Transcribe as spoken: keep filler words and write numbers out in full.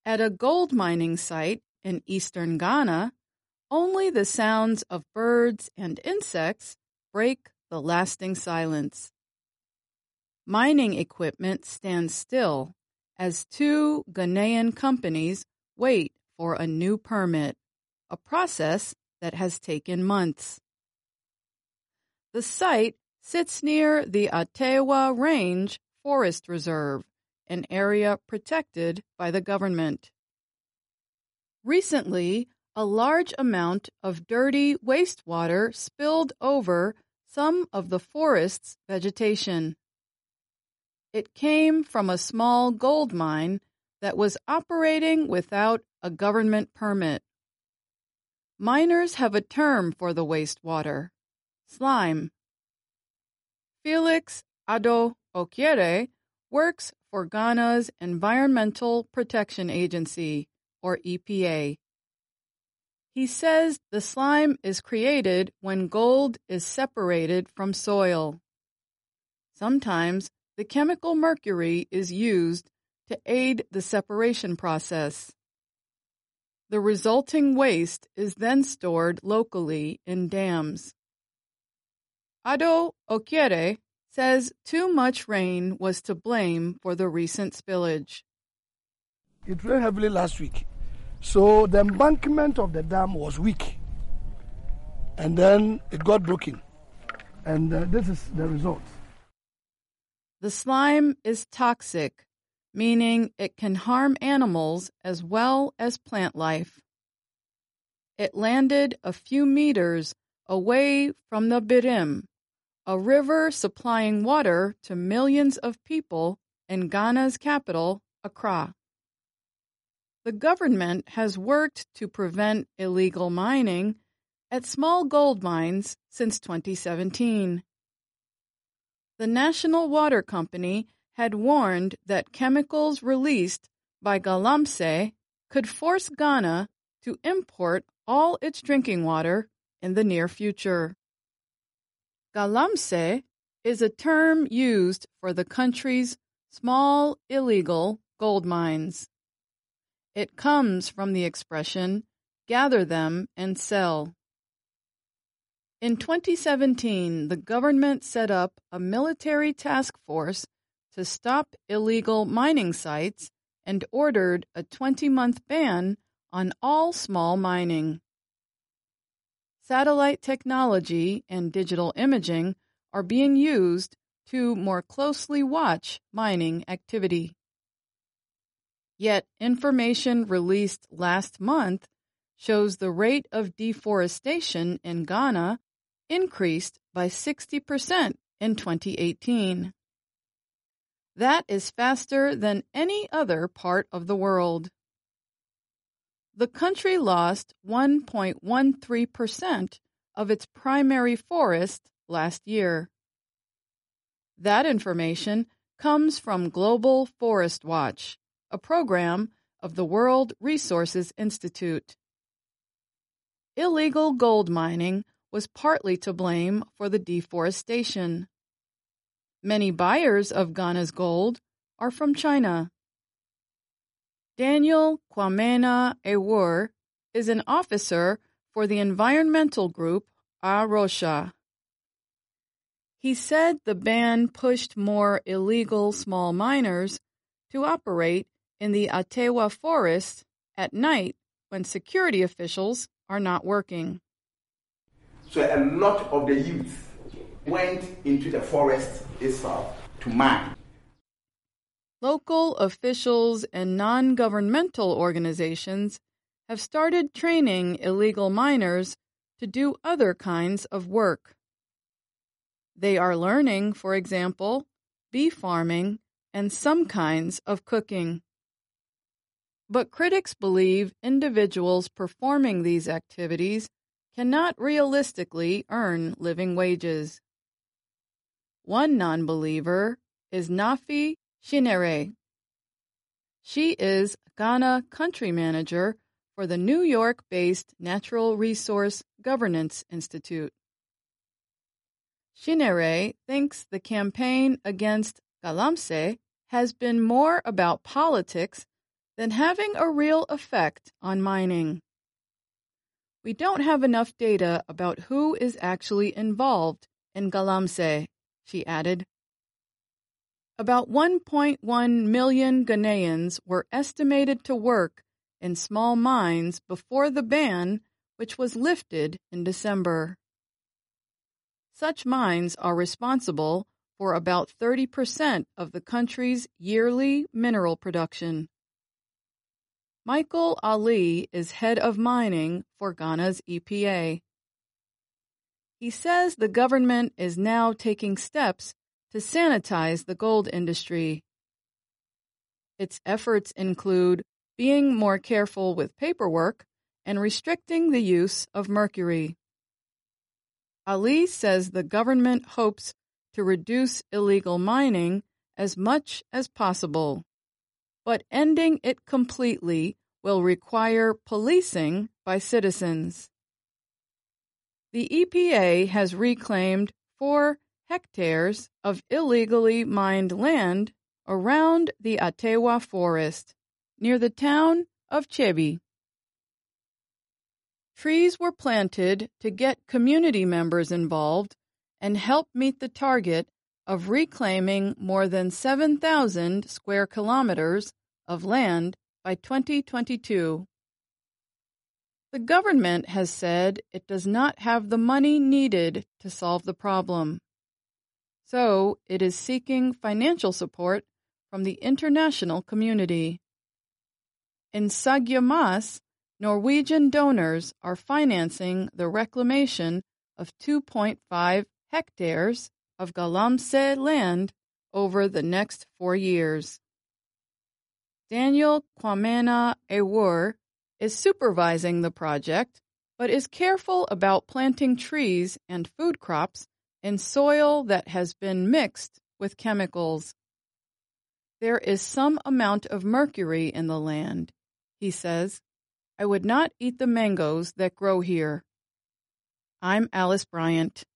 At a gold mining site in eastern Ghana, only the sounds of birds and insects break the lasting silence. Mining equipment stands still as two Ghanaian companies wait for a new permit, a process that has taken months. The site sits near the Atewa Range Forest Reserve, an area protected by the government. Recently, a large amount of dirty wastewater spilled over some of the forest's vegetation. It came from a small gold mine that was operating without a government permit. Miners have a term for the wastewater: slime. Felix Ado Okiere works for Ghana's Environmental Protection Agency, or E P A. He says the slime is created when gold is separated from soil. Sometimes the chemical mercury is used to aid the separation process. The resulting waste is then stored locally in dams. Ado Okiere says too much rain was to blame for the recent spillage. It rained heavily last week, so the embankment of the dam was weak, and then it got broken, and uh, this is the result. The slime is toxic, meaning it can harm animals as well as plant life. It landed a few meters away from the Birim, a river supplying water to millions of people in Ghana's capital, Accra. The government has worked to prevent illegal mining at small gold mines since twenty seventeen. The National Water Company had warned that chemicals released by Galamsey could force Ghana to import all its drinking water in the near future. Galamsey is a term used for the country's small illegal gold mines. It comes from the expression, gather them and sell. In twenty seventeen, the government set up a military task force to stop illegal mining sites and ordered a twenty-month ban on all small mining. Satellite technology and digital imaging are being used to more closely watch mining activity. Yet information released last month shows the rate of deforestation in Ghana increased by sixty percent in twenty eighteen. That is faster than any other part of the world. The country lost one point one three percent of its primary forest last year. That information comes from Global Forest Watch, a program of the World Resources Institute. Illegal gold mining was partly to blame for the deforestation. Many buyers of Ghana's gold are from China. Daniel Kwamena Ewur is an officer for the environmental group A-Rosha. He said the ban pushed more illegal small miners to operate in the Atewa forest at night when security officials are not working. So a lot of the youth went into the forest itself to mine. Local officials and non-governmental organizations have started training illegal miners to do other kinds of work. They are learning, for example, bee farming and some kinds of cooking. But critics believe individuals performing these activities cannot realistically earn living wages. One non-believer is Nafi Shinere. She is Ghana Country Manager for the New York-based Natural Resource Governance Institute. Shinere thinks the campaign against Galamsey has been more about politics than having a real effect on mining. We don't have enough data about who is actually involved in Galamsey, she added. About one point one million Ghanaians were estimated to work in small mines before the ban, which was lifted in December. Such mines are responsible for about thirty percent of the country's yearly mineral production. Michael Ali is head of mining for Ghana's E P A. He says the government is now taking steps to sanitize the gold industry. Its efforts include being more careful with paperwork and restricting the use of mercury. Ali says the government hopes to reduce illegal mining as much as possible, but ending it completely will require policing by citizens. The E P A has reclaimed four hectares of illegally mined land around the Atewa Forest, near the town of Chebi. Trees were planted to get community members involved and help meet the target of reclaiming more than seven thousand square kilometers of land by twenty twenty-two. The government has said it does not have the money needed to solve the problem, so it is seeking financial support from the international community. In Sagyamas, Norwegian donors are financing the reclamation of two point five hectares of Galamsey land over the next four years. Daniel Kwamena Ewur is supervising the project, but is careful about planting trees and food crops in soil that has been mixed with chemicals. There is some amount of mercury in the land, he says. I would not eat the mangoes that grow here. I'm Alice Bryant.